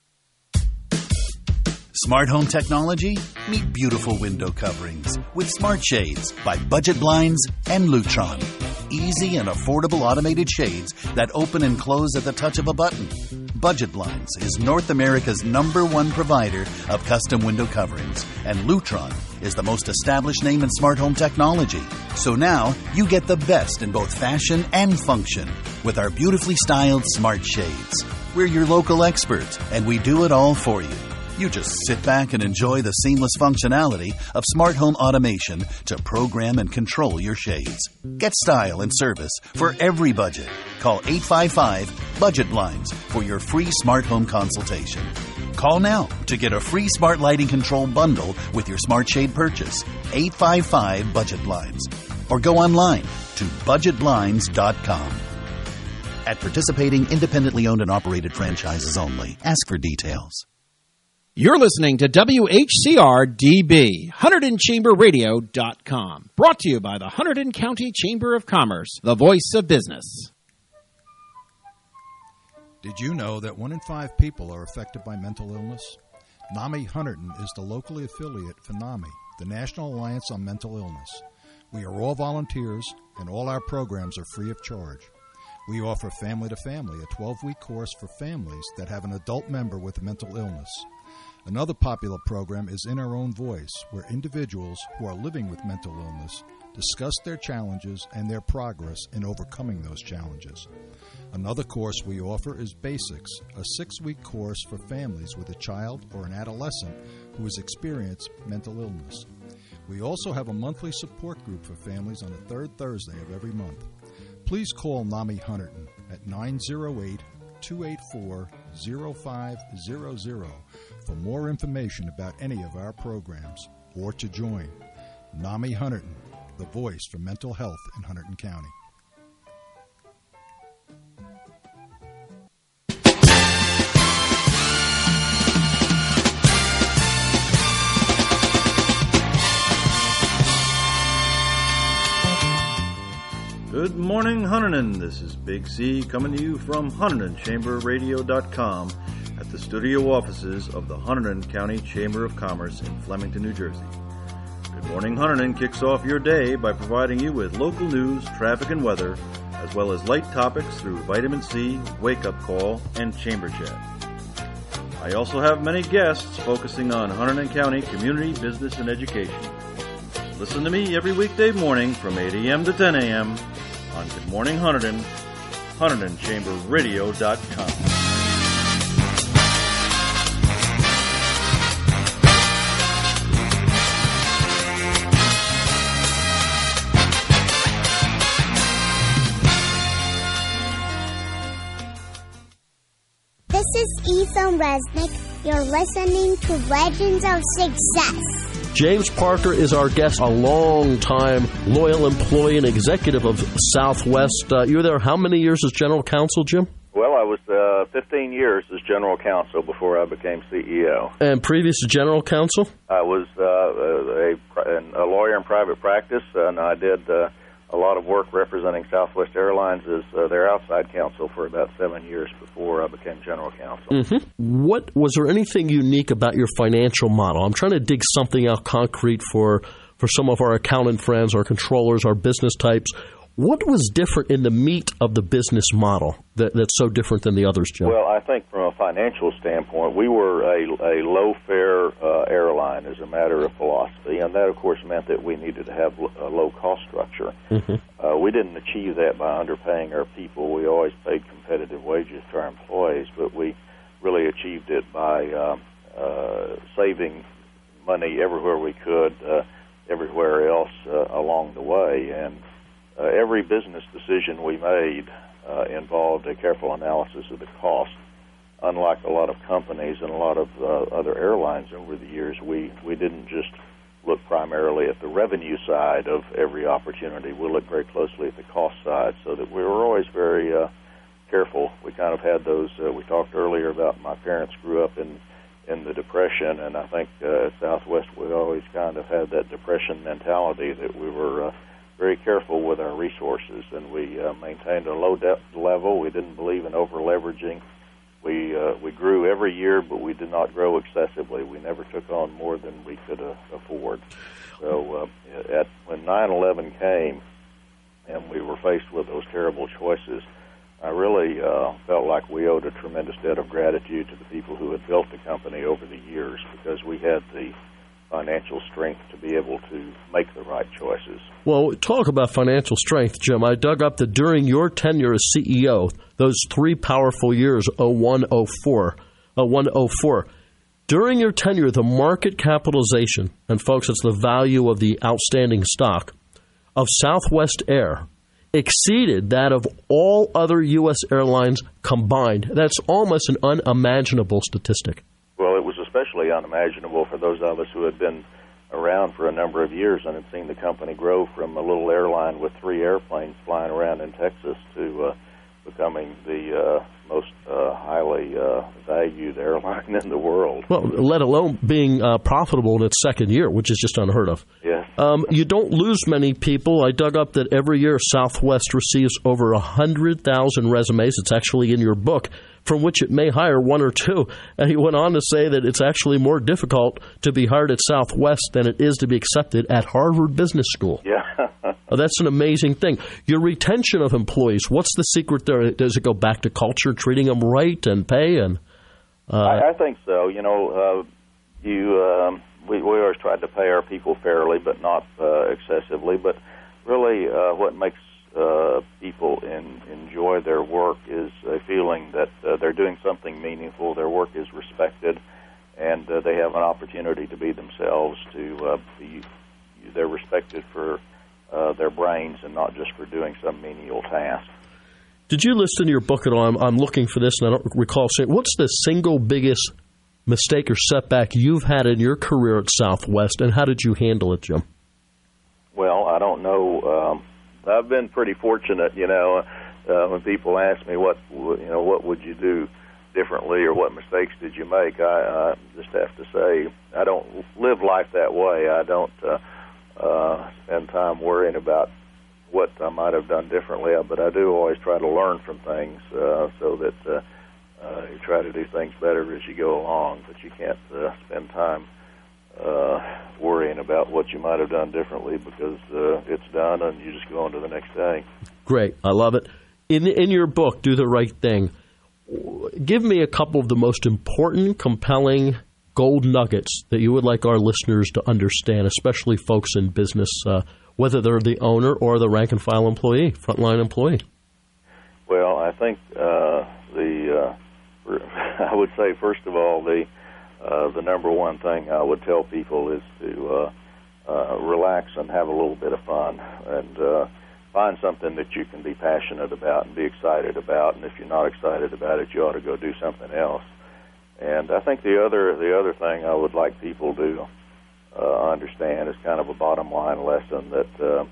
Smart home technology? Meet beautiful window coverings with Smart Shades by Budget Blinds and Lutron. Easy and affordable automated shades that open and close at the touch of a button. Budget Blinds is North America's #1 provider of custom window coverings, and Lutron is the most established name in smart home technology. So now you get the best in both fashion and function with our beautifully styled smart shades. We're your local experts, and we do it all for you. You just sit back and enjoy the seamless functionality of smart home automation to program and control your shades. Get style and service for every budget. Call 855-BUDGET-BLINDS for your free smart home consultation. Call now to get a free smart lighting control bundle with your smart shade purchase. 855-BUDGET-BLINDS. Or go online to budgetblinds.com. At participating independently owned and operated franchises only. Ask for details. You're listening to WHCR-DB, HunterdonChamberRadio.com. Brought to you by the Hunterdon County Chamber of Commerce, the voice of business. Did you know that 1 in 5 people are affected by mental illness? NAMI Hunterdon is the locally affiliate for NAMI, the National Alliance on Mental Illness. We are all volunteers, and all our programs are free of charge. We offer Family to Family, a 12-week course for families that have an adult member with a mental illness. Another popular program is In Our Own Voice, where individuals who are living with mental illness discuss their challenges and their progress in overcoming those challenges. Another course we offer is Basics, a 6-week course for families with a child or an adolescent who has experienced mental illness. We also have a monthly support group for families on the third Thursday of every month. Please call NAMI Hunterdon at 908-284-0500 for more information about any of our programs or to join. NAMI Hunterdon, the voice for mental health in Hunterdon County. Good morning, Hunterdon. This is Big C coming to you from HunterdonChamberRadio.com at the studio offices of the Hunterdon County Chamber of Commerce in Flemington, New Jersey. Good Morning Hunterdon kicks off your day by providing you with local news, traffic, and weather, as well as light topics through Vitamin C, Wake Up Call, and Chamber Chat. I also have many guests focusing on Hunterdon County community, business, and education. Listen to me every weekday morning from 8 a.m. to 10 a.m. on Good Morning Hunterdon, HunterdonChamberRadio.com. This is Ethan Resnick. You're listening to Legends of Success. James Parker is our guest, a long-time loyal employee and executive of Southwest. You were there how many years as general counsel, Jim? Well, I was 15 years as general counsel before I became CEO. And previous to general counsel? I was a lawyer in private practice, and I did a lot of work representing Southwest Airlines as their outside counsel for about 7 years before I became general counsel. Mm-hmm. Was there anything unique about your financial model? I'm trying to dig something out concrete for some of our accountant friends, our controllers, our business types. What was different in the meat of the business model that's so different than the others, Jim? Well, I think from a financial standpoint, we were a low-fare airline as a matter of philosophy, and that, of course, meant that we needed to have a low-cost structure. Mm-hmm. We didn't achieve that by underpaying our people. We always paid competitive wages to our employees, but we really achieved it by saving money everywhere we could, everywhere else along the way, and every business decision we made involved a careful analysis of the cost. Unlike a lot of companies and a lot of other airlines over the years, we didn't just look primarily at the revenue side of every opportunity. We looked very closely at the cost side, so that we were always very careful. We kind of had those, we talked earlier about my parents grew up in the Depression, and I think at Southwest we always kind of had that Depression mentality that we were very careful with our resources, and we maintained a low debt level. We didn't believe in over-leveraging. We grew every year, but we did not grow excessively. We never took on more than we could afford. So when 9/11 came and we were faced with those terrible choices, I really felt like we owed a tremendous debt of gratitude to the people who had built the company over the years, because we had the financial strength to be able to make the right choices. Well, talk about financial strength, Jim. I dug up that during your tenure as CEO, those 3 powerful years, 01, 04, during your tenure, the market capitalization, and folks, it's the value of the outstanding stock, of Southwest Air exceeded that of all other U.S. airlines combined. That's almost an unimaginable statistic. Well, it was especially unimaginable for those of us who had been around for a number of years and had seen the company grow from a little airline with 3 airplanes flying around in Texas to becoming the most highly valued airline in the world. Well, let alone being profitable in its second year, which is just unheard of. Yes. You don't lose many people. I dug up that every year Southwest receives over 100,000 resumes. It's actually in your book, from which it may hire 1 or 2. And he went on to say that it's actually more difficult to be hired at Southwest than it is to be accepted at Harvard Business School. Yeah. That's an amazing thing. Your retention of employees, what's the secret there? Does it go back to culture, treating them right and pay? And I think so. You know, we always tried to pay our people fairly, but not excessively. But really what makes people enjoy their work is a feeling that they're doing something meaningful, their work is respected, and they have an opportunity to be themselves. They're respected for their brains and not just for doing some menial task. Did you list in your book at all, I'm looking for this and I don't recall saying, what's the single biggest mistake or setback you've had in your career at Southwest, and how did you handle it, Jim? Well, I don't know. I've been pretty fortunate, you know, when people ask me what would you do differently or what mistakes did you make, I just have to say I don't live life that way. I don't spend time worrying about what I might have done differently, but I do always try to learn from things so that you try to do things better as you go along, but you can't spend time worrying about what you might have done differently, because it's done and you just go on to the next day. Great. I love it. In your book, Do the Right Thing, give me a couple of the most important, compelling gold nuggets that you would like our listeners to understand, especially folks in business, whether they're the owner or the rank-and-file employee, frontline employee. Well, I think I would say, first of all, the number one thing I would tell people is to relax and have a little bit of fun, and find something that you can be passionate about and be excited about. And if you're not excited about it, you ought to go do something else. And I think the other thing I would like people to understand is kind of a bottom line lesson that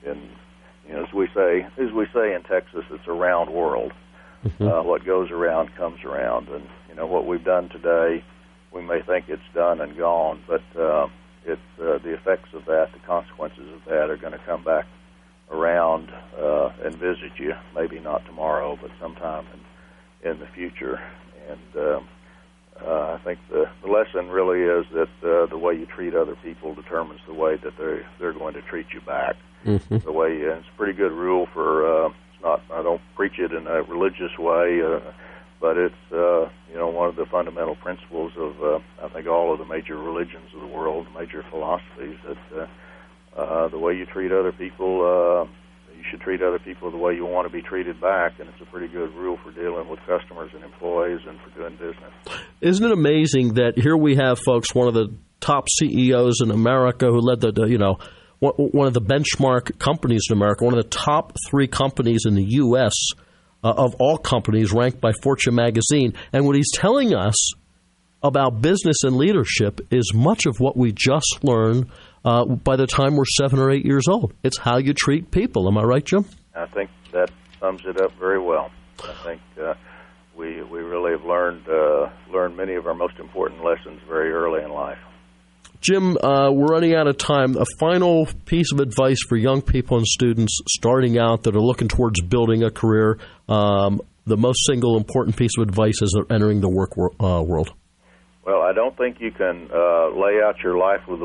as we say in Texas, it's a round world. Mm-hmm. What goes around comes around, and what we've done today, we may think it's done and gone, but the effects of that, the consequences of that, are going to come back around and visit you. Maybe not tomorrow, but sometime in the future. And I think the lesson really is that the way you treat other people determines the way that they're going to treat you back. Mm-hmm. It's a pretty good rule for. I don't preach it in a religious way, but it's one of the fundamental principles of I think all of the major religions of the world, major philosophies, that the way you treat other people, you should treat other people the way you want to be treated back, and it's a pretty good rule for dealing with customers and employees and for doing business. Isn't it amazing that here we have, folks, one of the top CEOs in America who led one of the benchmark companies in America, one of the top 3 companies in the U.S. Of all companies, ranked by Fortune magazine. And what he's telling us about business and leadership is much of what we just learned by the time we're 7 or 8 years old. It's how you treat people. Am I right, Jim? I think that sums it up very well. I think we really have learned many of our most important lessons very early in life. Jim, we're running out of time. A final piece of advice for young people and students starting out that are looking towards building a career. The most single important piece of advice as they're entering the work world. Well, I don't think you can lay out your life with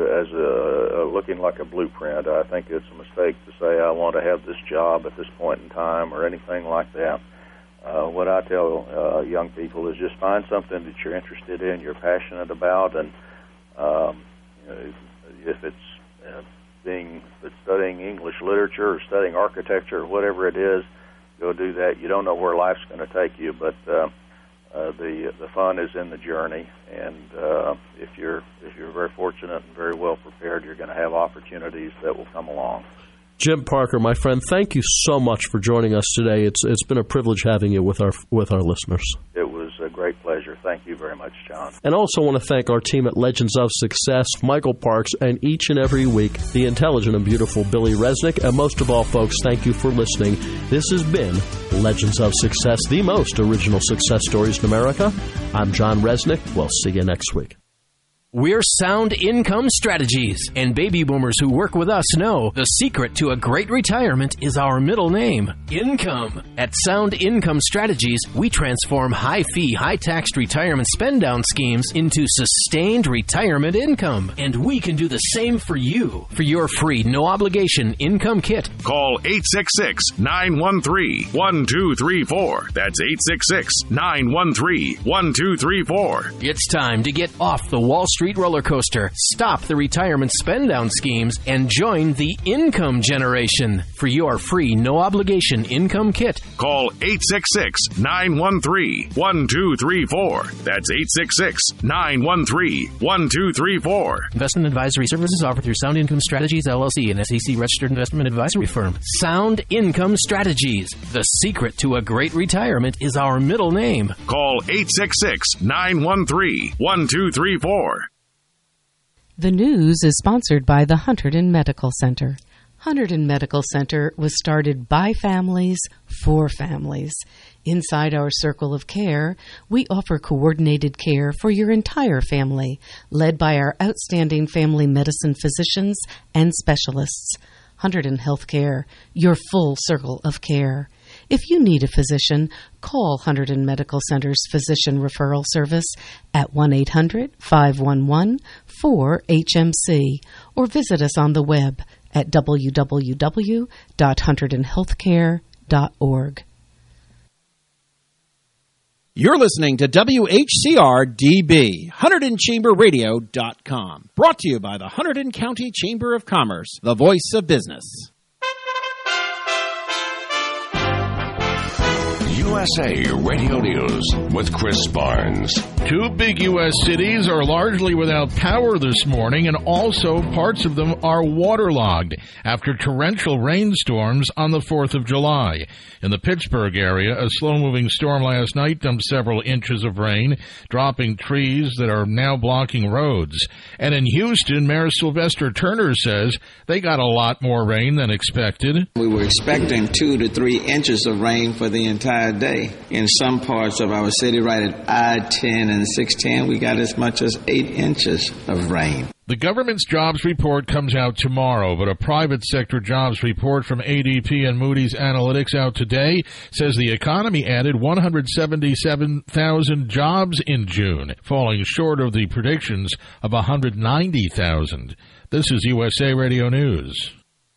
looking like a blueprint. I think it's a mistake to say I want to have this job at this point in time or anything like that. what I tell young people is just find something that you're interested in, you're passionate about, and if it's studying English literature or studying architecture or whatever it is, go do that. You don't know where life's going to take you, but the fun is in the journey, and if you're very fortunate and very well prepared, you're going to have opportunities that will come along. Jim Parker, my friend, thank you so much for joining us today. It's been a privilege having you with our listeners. It was a great pleasure. Thank you very much, John. And also want to thank our team at Legends of Success, Michael Parks, and each and every week, the intelligent and beautiful Billy Resnick. And most of all, folks, thank you for listening. This has been Legends of Success, the most original success stories in America. I'm John Resnick. We'll see you next week. We're Sound Income Strategies, and baby boomers who work with us know the secret to a great retirement is our middle name, Income. At Sound Income Strategies, we transform high-fee, high-taxed retirement spend-down schemes into sustained retirement income. And we can do the same for you. For your free, no-obligation income kit, call 866-913-1234. That's 866-913-1234. It's time to get off the Wall Street roller coaster, stop the retirement spend-down schemes, and join the income generation. For your free, no-obligation income kit, call 866-913-1234. That's 866-913-1234. Investment advisory services offered through Sound Income Strategies, LLC, an SEC-registered investment advisory firm. Sound Income Strategies. The secret to a great retirement is our middle name. Call 866-913-1234. The news is sponsored by the Hunterdon Medical Center. Hunterdon Medical Center was started by families for families. Inside our circle of care, we offer coordinated care for your entire family, led by our outstanding family medicine physicians and specialists. Hunterdon Healthcare, your full circle of care. If you need a physician, call Hunterdon Medical Center's Physician Referral Service at 1-800-511-4HMC or visit us on the web at www.hunterdonhealthcare.org. You're listening to WHCR-DB, HunterdonChamberRadio.com. Brought to you by the Hunterdon County Chamber of Commerce, the voice of business. USA Radio News with Chris Barnes. Two big U.S. cities are largely without power this morning, and also parts of them are waterlogged after torrential rainstorms on the 4th of July. In the Pittsburgh area, a slow-moving storm last night dumped several inches of rain, dropping trees that are now blocking roads. And in Houston, Mayor Sylvester Turner says they got a lot more rain than expected. We were expecting 2 to 3 inches of rain for the entire day. In some parts of our city, right at I-10 and 610, we got as much as 8 inches of rain. The government's jobs report comes out tomorrow, but a private sector jobs report from ADP and Moody's Analytics out today says the economy added 177,000 jobs in June, falling short of the predictions of 190,000. This is USA Radio News.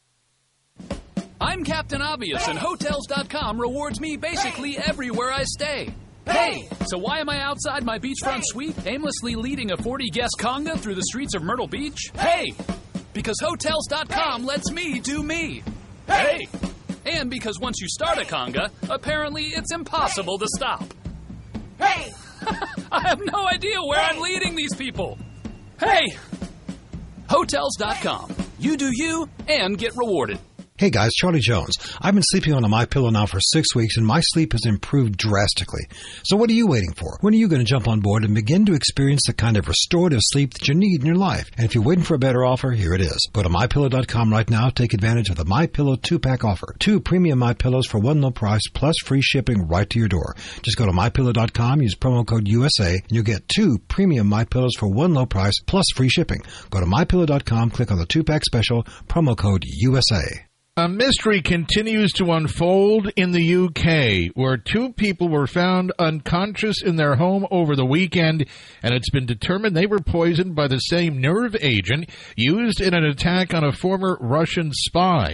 I'm Captain Obvious, and Hotels.com rewards me basically everywhere I stay. Hey! So why am I outside my beachfront suite, aimlessly leading a 40-guest conga through the streets of Myrtle Beach? Hey! Because Hotels.com lets me do me. Hey! And because once you start a conga, apparently it's impossible to stop. Hey! I have no idea where I'm leading these people. Hey! Hotels.com. You do you and get rewarded. Hey guys, Charlie Jones. I've been sleeping on a MyPillow now for 6 weeks, and my sleep has improved drastically. So what are you waiting for? When are you going to jump on board and begin to experience the kind of restorative sleep that you need in your life? And if you're waiting for a better offer, here it is. Go to MyPillow.com right now. Take advantage of the MyPillow 2-pack offer. 2 premium MyPillows for one low price plus free shipping right to your door. Just go to MyPillow.com, use promo code USA, and you'll get 2 premium MyPillows for one low price plus free shipping. Go to MyPillow.com, click on the 2-pack special, promo code USA. A mystery continues to unfold in the UK, where 2 people were found unconscious in their home over the weekend, and it's been determined they were poisoned by the same nerve agent used in an attack on a former Russian spy.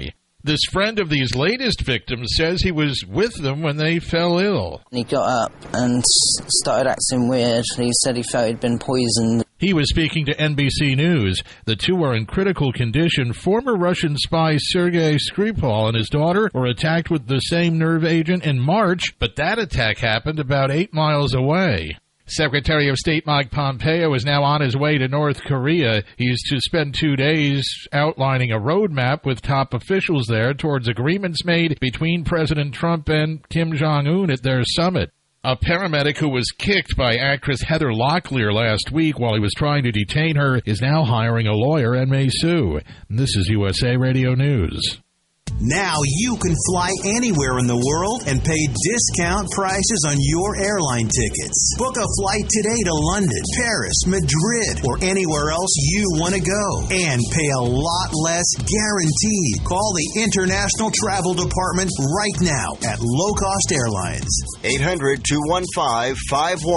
This friend of these latest victims says he was with them when they fell ill. He got up and started acting weird. He said he felt he'd been poisoned. He was speaking to NBC News. The two are in critical condition. Former Russian spy Sergei Skripal and his daughter were attacked with the same nerve agent in March, but that attack happened about 8 miles away. Secretary of State Mike Pompeo is now on his way to North Korea. He's to spend 2 days outlining a roadmap with top officials there towards agreements made between President Trump and Kim Jong-un at their summit. A paramedic who was kicked by actress Heather Locklear last week while he was trying to detain her is now hiring a lawyer and may sue. This is USA Radio News. Now you can fly anywhere in the world and pay discount prices on your airline tickets. Book a flight today to London, Paris, Madrid, or anywhere else you want to go. And pay a lot less guaranteed. Call the International Travel Department right now at Low Cost Airlines. 800-215-51.